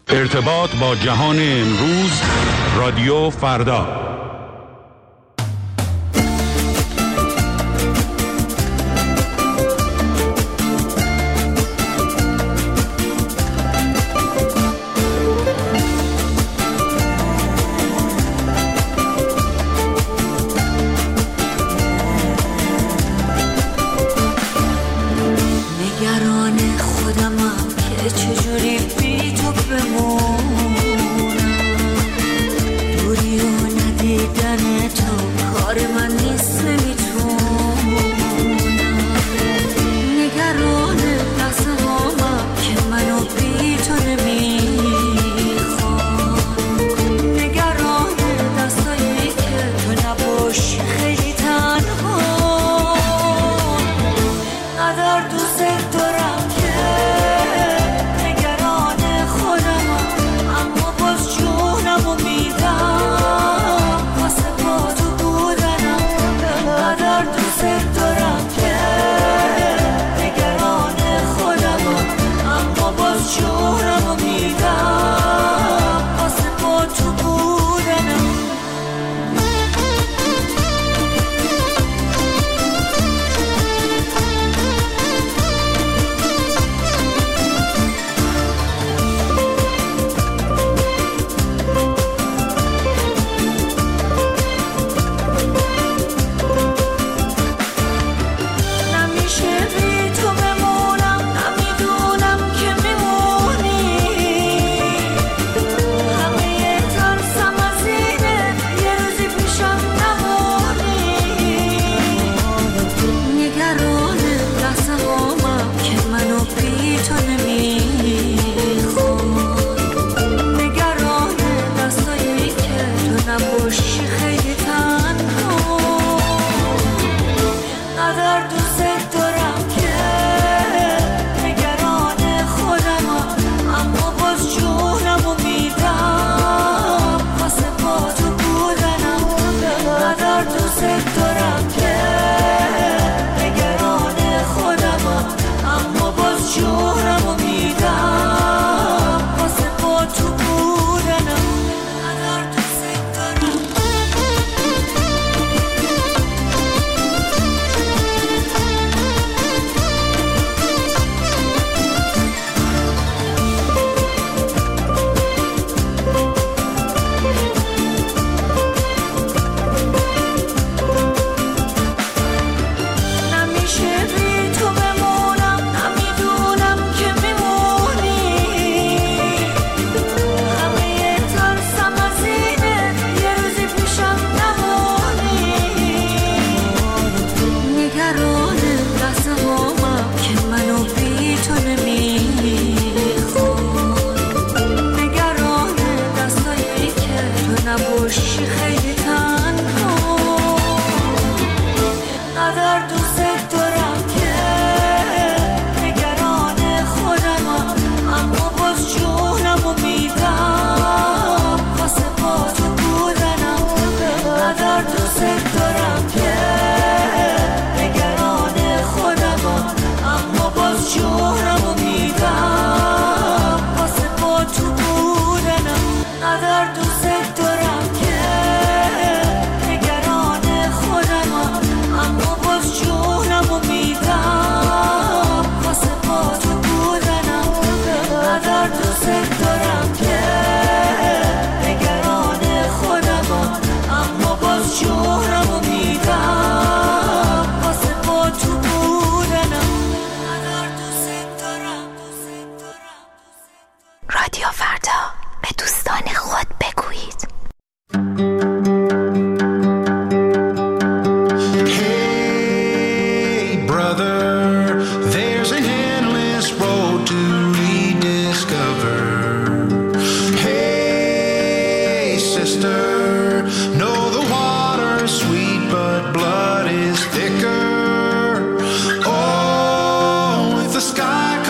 ارتباط با جهان امروز، رادیو فردا.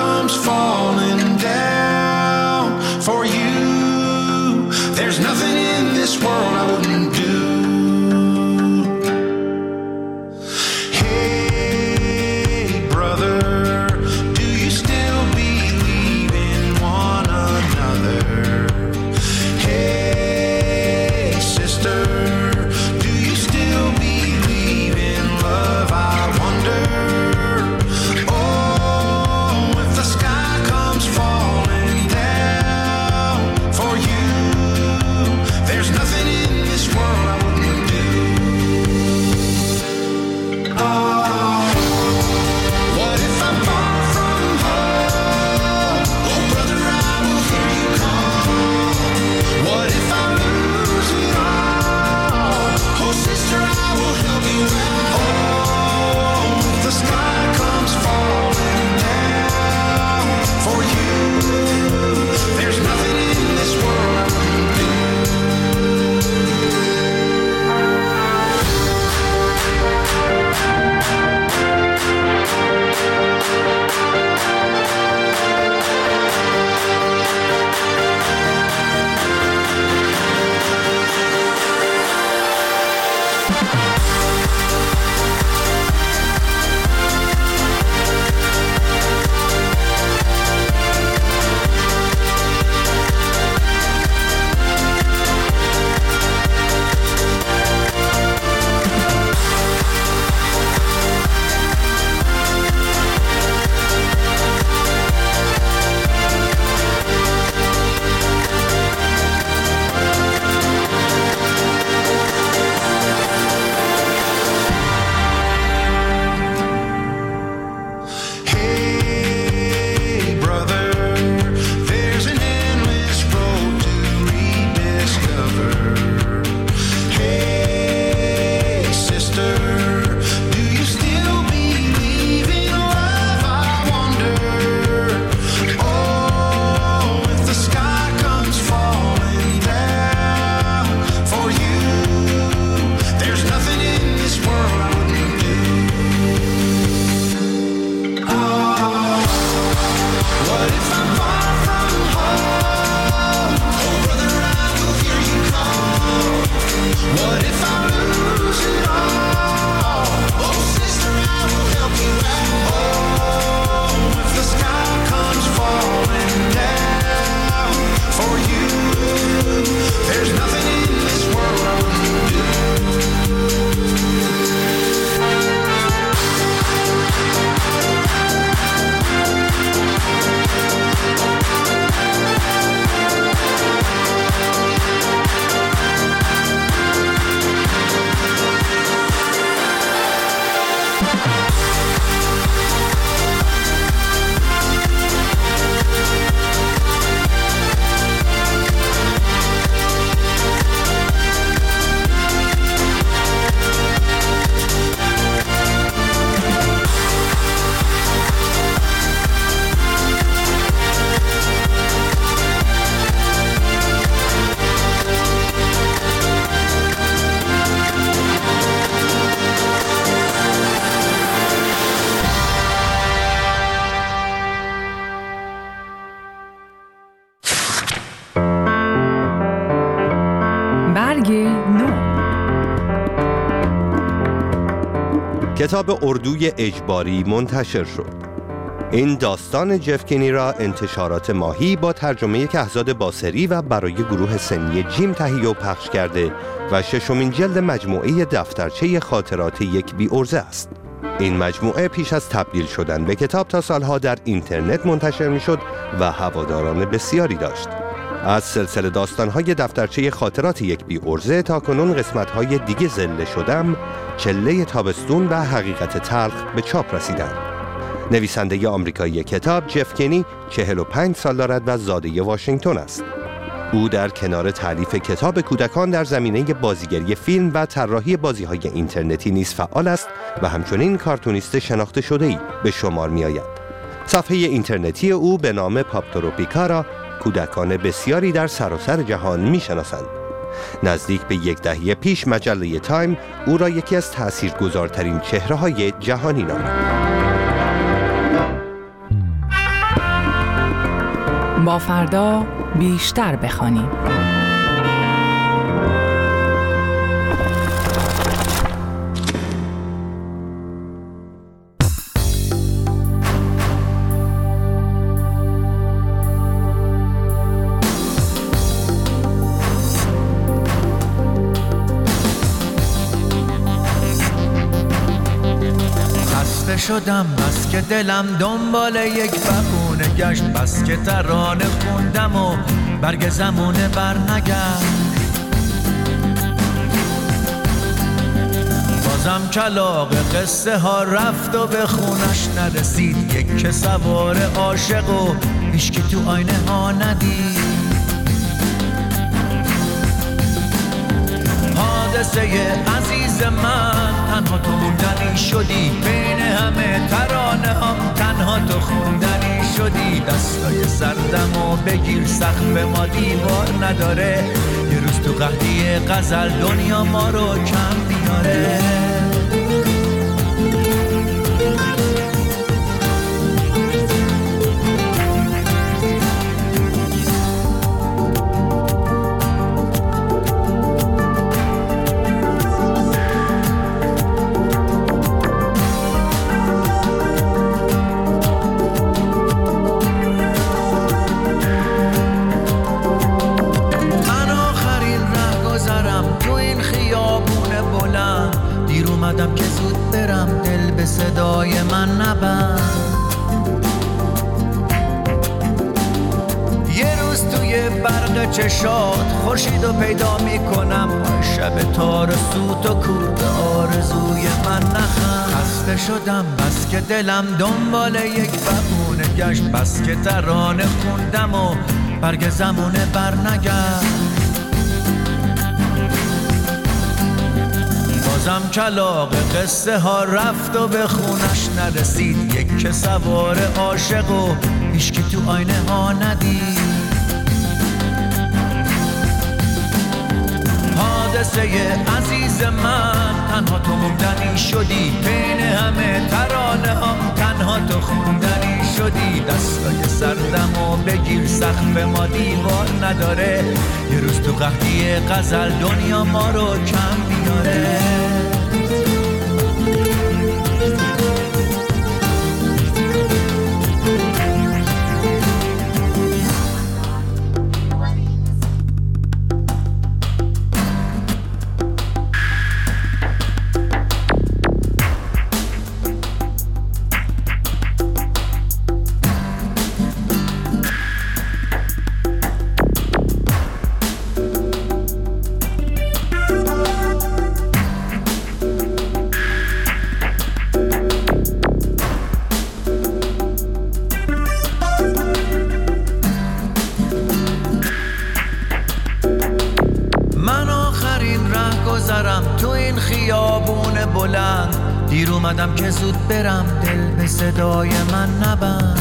Falling down for you, there's nothing in رنگ نو. کتاب اردوی اجباری منتشر شد. این داستان جف کنی را انتشارات ماهی با ترجمه کهزاد باصری و برای گروه سنی جیم تهیه و پخش کرده و ششمین جلد مجموعه دفترچه خاطرات یک بی‌عرضه است. این مجموعه پیش از تبدیل شدن به کتاب تا سالها در اینترنت منتشر می‌شد و هواداران بسیاری داشت. از سلسله داستان‌های دفترچه خاطرات یک بی‌عرضه تا کنون قسمت‌های دیگه زنده شدم، چله تابستون و حقیقت تلخ به چاپ رسیدند. نویسنده آمریکایی کتاب جف کنی 45 سال دارد و زاده واشنگتن است. او در کنار تالیف کتاب کودکان در زمینه بازیگری فیلم و طراحی بازی‌های اینترنتی نیز فعال است و همچنین کارتونیست شناخته شده‌ای به شمار می‌آید. صفحه اینترنتی او به نام پاپتروپیکا را کودکان بسیاری در سراسر جهان می‌شناسند. نزدیک به 10 دهه پیش مجله تایم او را یکی از تأثیرگذارترین چهره‌های جهانی نامید. با فردا بیشتر بخوانیم. شدم بس که دلم دنبال یک بهونه گشت، بس که ترانه خوندم و برگ زمونه برنگشت. بازم کلاغ قصه ها رفت و به خونش نرسید، یک که سوار عاشق و هیچکی تو آینه ها ندید. حادثه عزیز من تنها تو موندنی شدی، بین همه ترانه هم تنها تو خوندنی شدی. دستای سردم و بگیر سقف ما دیوار نداره، یه روز تو قحطی غزل دنیا ما رو کم میاره. که زود برم دل به صدای من نبند. یه روز توی برق چشات خورشیدو پیدا میکنم، شب تار سوت و کور آرزوی من نخند. خسته شدم بس که دلم دنبال یک بهونه گشت، بس که ترانه خوندم و برگ زمونه برنگشت. بازم کلاغ قصه ها رفت و به خونش نرسید، یک که سوار عاشق و هیچکی تو آینه ها ندید. حادثه عزیز من تنها تو موندنی شدی، بین همه ترانه هم تنها تو خوندنی شدی. دستای سردم و بگیر سقف ما دیوار نداره، یه روز تو قحطی غزل دنیا ما رو کم میاره. دیر اومدم که زود برم دل به صدای من نبند.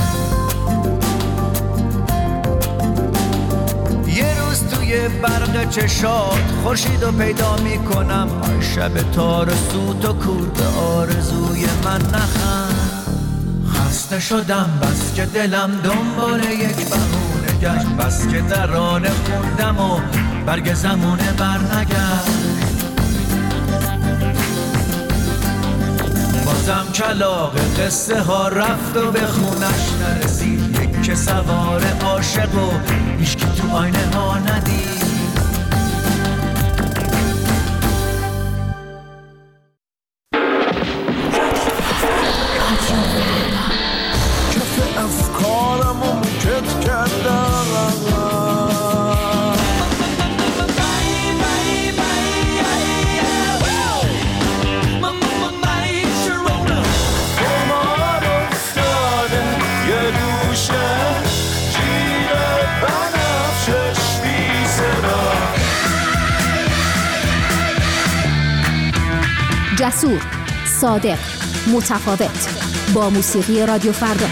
یه روز توی برق چشات خورشیدو پیدا میکنم، شب تار سوت و کور به آرزوی من نخند. خسته شدم بس که دلم دنبال یک بهونه گشت، بس که ترانه خوندم و برگ زمونه برنگرد. بازم کلاغ قصه ها رفت و به خونش نرسید. یک که سوار عاشق و هیچکی تو آینه ها ندید. کف افکارم و موکت کردم. جسور، صادق، متفاوت، با موسیقی رادیو فردا.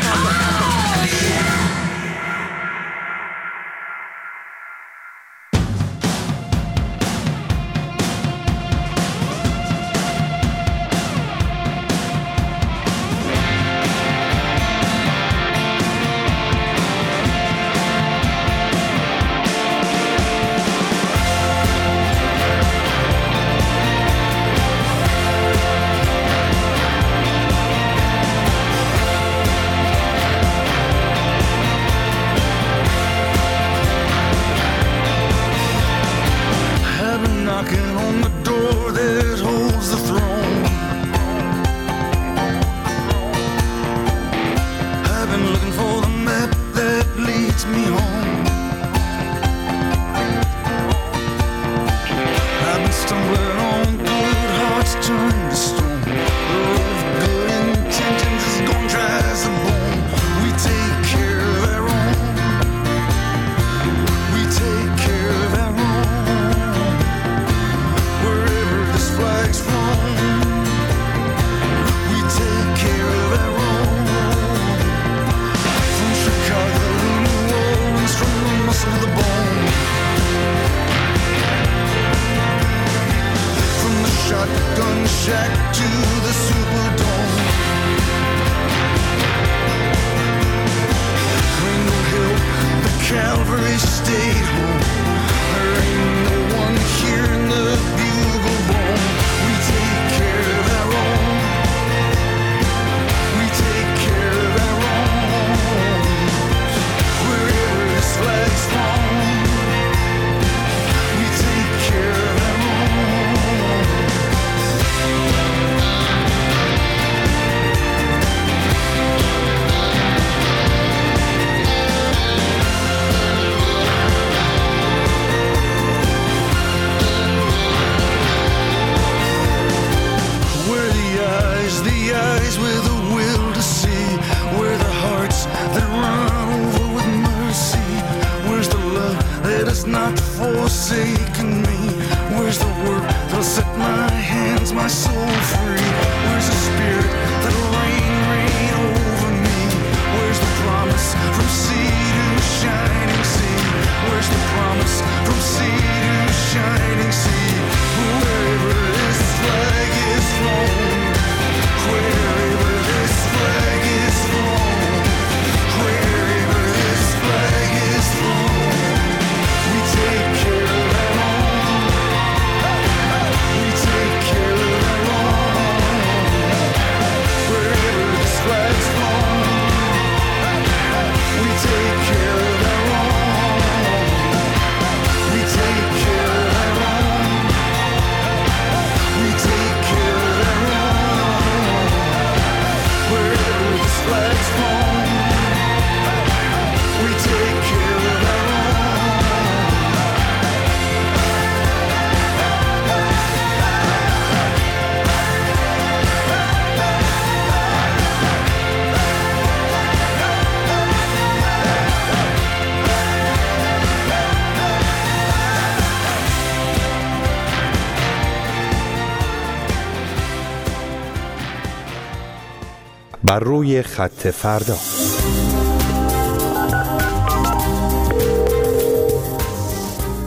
بر روی خط فردا. آقای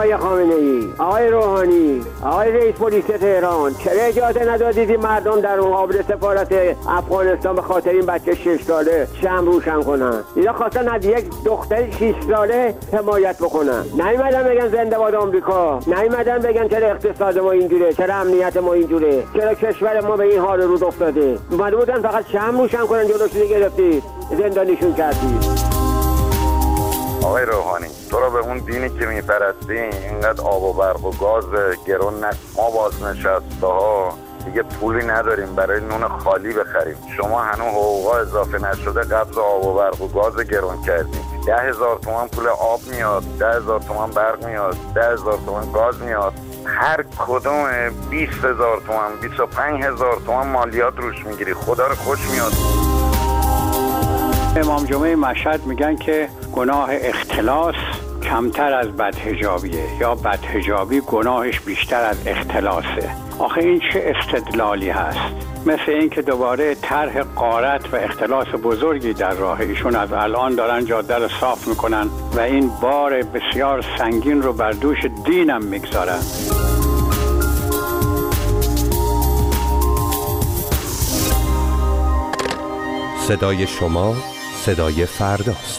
آقای خامنه‌ای، آقای روحانی، آقای رئیس پلیس تهران، چرا اجازه ندادید این مردم در مقابل سفارت افغانستان به خاطر این بچه 6 ساله شمع روشن کنن؟ اینا خواستن از یک دختر 6 ساله حمایت بکنن. نیومدن بگن زنده باد آمریکا، نیومدن بگن چرا اقتصاد ما اینجوره، چرا امنیت ما اینجوره، چرا کشور ما به این حال روز افتاده. اومده بودن فقط شمع روشن کنن، جلوش گرفتید، زندانیشون کردید. آقای روحانی، تو رو به اون دینی که میپرستی اینقدر آب و برق و گاز گرون ما بازنشسته ها دیگه پولی نداریم برای نون خالی بخریم. شما هنوز حقوقا اضافه نشده قبض آب و برق و گاز گرون کردیم. 10,000 تومان پول آب میاد، 10,000 تومان برق میاد، 10,000 تومان گاز میاد. هر کدوم 20,000 تومان 25,000 تومان مالیات روش میگیری. خدا رو خوش میاد. امام جمعه مشهد میگن که گناه اختلاس کمتر از بدحجابیه یا بدحجابی گناهش بیشتر از اختلاسه. آخه این چه استدلالی هست؟ مثل این که دوباره طرح غارت و اختلاس بزرگی در راه ایشون از الان دارن جاده رو صاف میکنن و این بار بسیار سنگین رو بر دوش دینم میگذارن. صدای شما صدای فرداست.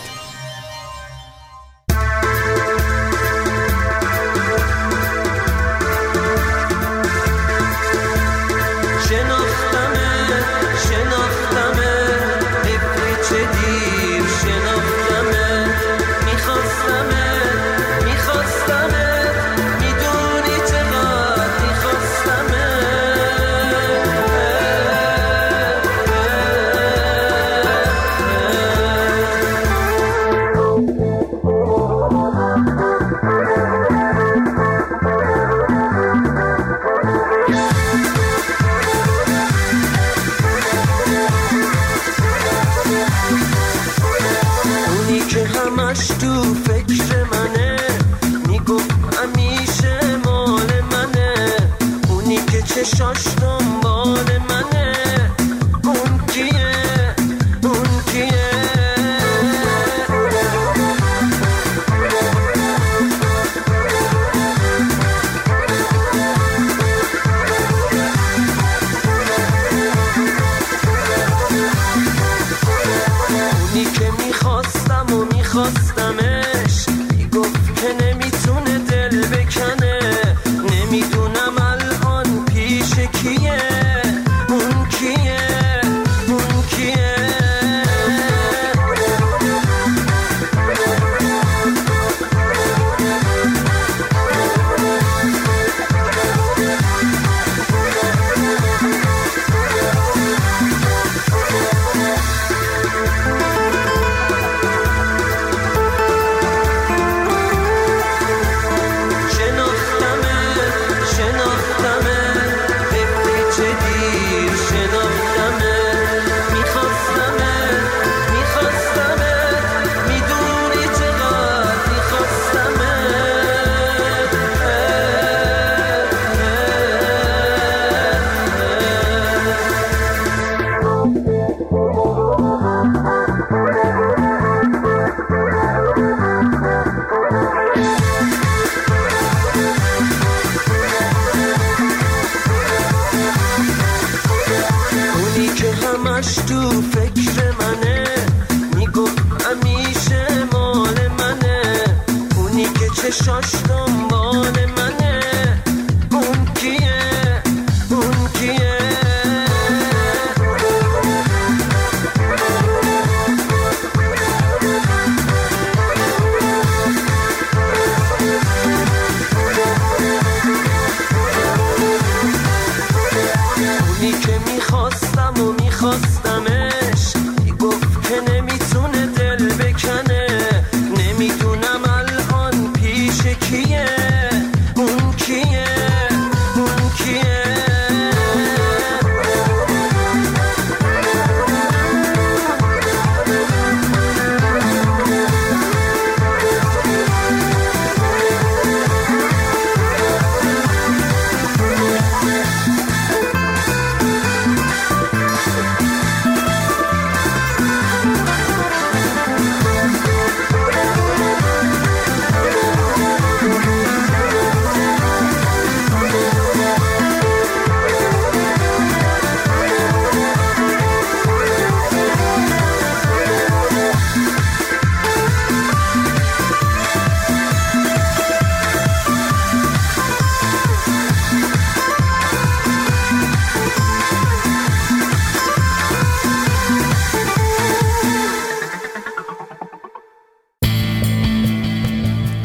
نمیتونه دل بکنه، نمیدونم الان پیش کیه.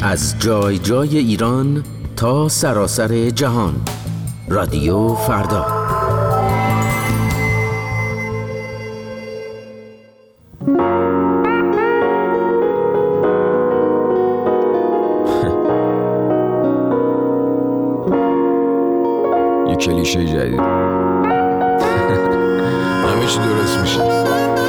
از جای جای ایران تا سراسر جهان. رادیو فردا. یه کلیشه جدید. همه چی درست میشه.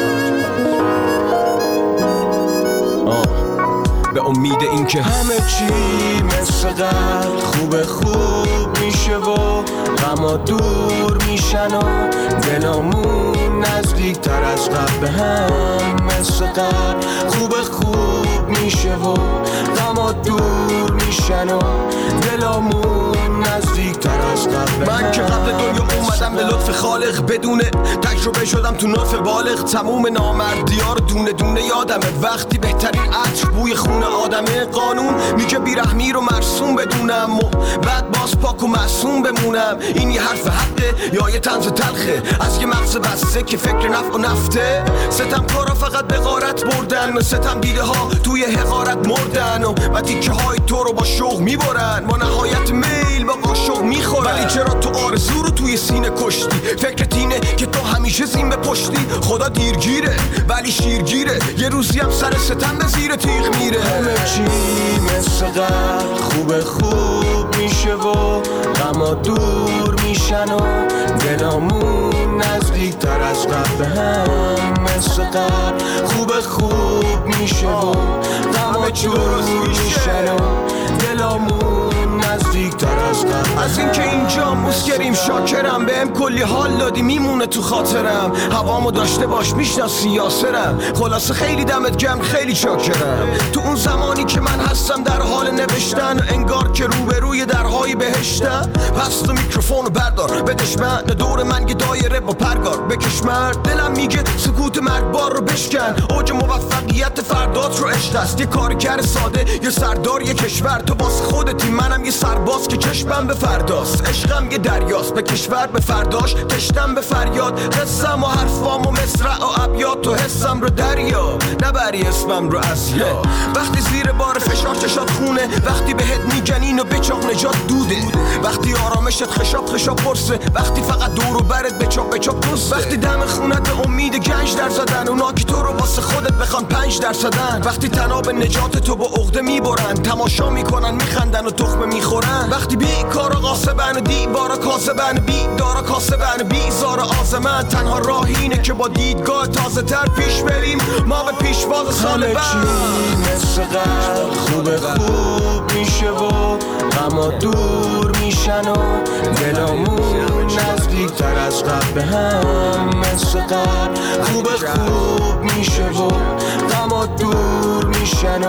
به امید این که همه چی مثل قبل خوب میشه و غما دور میشن و دلامون نزدیک تر از قبل به هم مثل قبل خوب میشه و غما دور میشن و دلامون نزدیک تر از قبل. من که قبل دنیا اومدم به لطف خالق، بدون تجربه شدم تو نطف بالغ. تموم نامردی‌ها رو دونه دونه یادمه، وقتی بهترین عطر بوی خون آدمه. قانون میگه بیرحمی رو مرسوم بدونم و بعد باز پاک و معصوم بمونم. این یه حرف حقه یا یه طنز تلخه از یه مغز بسته که فکر نفع و نفته؟ ستم کارا فقط به غارت بردن، ستم دیده ها توی حقارت مردن و تیکه های تو رو با شوق میبرن، با نهایت میل با قاشق میخورن. ولی چرا تو آرزو رو توی سینه کشتی؟ فکرت اینه که تو همیشه زین به پشتی. خدا دیرگیره ولی شیرگیره، یه روزی هم سر ستم به زیر تیغ میره. همه چی مثل قبل خوب میشه و غما دور میشن و دلامون نزدیک تر از قبل به هم مثل قبل خوب میشه و غما دور میشن و دلامون نزدیک تر از قبل. از این که اینجا مسکریم شاکرم، بهم کلی حال دادی میمونه تو خاطرم. هوامو داشته باش میشناسی یاسرم، خلاصه خیلی دمت گرم خیلی شاکرم. تو اون زمانی که من هستم در حال نوشتن، انگار که روبروی درهای بهشتم. پس تو میکروفونو بردار بدش من، دور من یه دایره با پرگار بکش مرد. دلم میگه سکوت مرگبار رو بشکن، اوج موفقیت فردات رو عشق است. یه کارگر ساده یه سردار یه کشور، تو باز خودتی منم یه سرباز که چشمم به فرداست. عشقم یه دریاست به کشور به فرداش، تشتم به فریاد. قصم و حرفام و مصرع و ابیات، تو حسم رو دریا نبری اسمم رو از یا. وقتی زیر بار فشار چشات خونه، وقتی بهت میگن اینو بچاق نجات دوده، وقتی آرامشت خشاب پرسه، وقتی فقط دور و برت بچاق دوسته، وقتی دم خونت به امید گنج در زدن، اونا که تو رو واسه خودت بخوان 5%، وقتی تناب نجات تو با عقده میبرن، تماشا میکنن میخندن و تخمه میخورن، وقتی بیکارا قاسبن و دیوارا کاسبن، بیدارا کاسبن بیزار آزمن. تنها راه اینه که با دیدگاه تازه تر پیش بریم، ما به پیشواز سال بعد. مثل قبل خوب میشه و غما دور میشن و دلامون نزدیک تر از قبل به هم مثل قبل خوب میشه و غما دور میشن و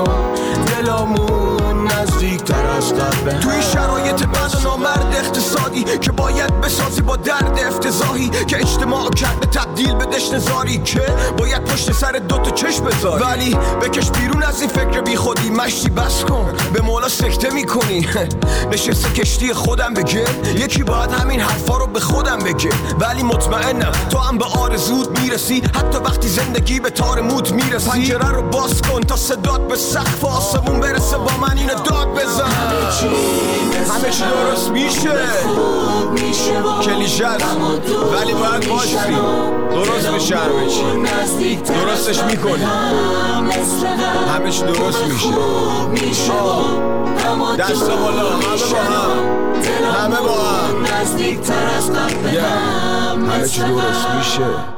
دلامون نزدیک تر از قبل به هم. توی شرایط بد و نامرد اقتصادی که باید بسازی با درد افتضاحی، که اجتماع کرده تبدیل به دشنزاری، که باید پشت سر دوتا چشم بذاری، ولی بکش بیرون از این فکر بی خودی. مشتی بس کن به مولا سکته میکنی، نشسته کشتی خودم بگه، یکی باید همین حرفا رو به خودم بگه. ولی مطمئنم تو هم به آرزوت میرسی، حتی وقتی زندگی به تار موت میرسی. پنجره رو باز کن تا صدات به سقف آسمون برسه، با من اینو داد بزن. همه چی درست میشه، کلیشه است ولی باید باشی، درست میشه. همه چی درستش میکنی، همه چی درست میشه. دست بالا، همه با هم همه چی درست میشه.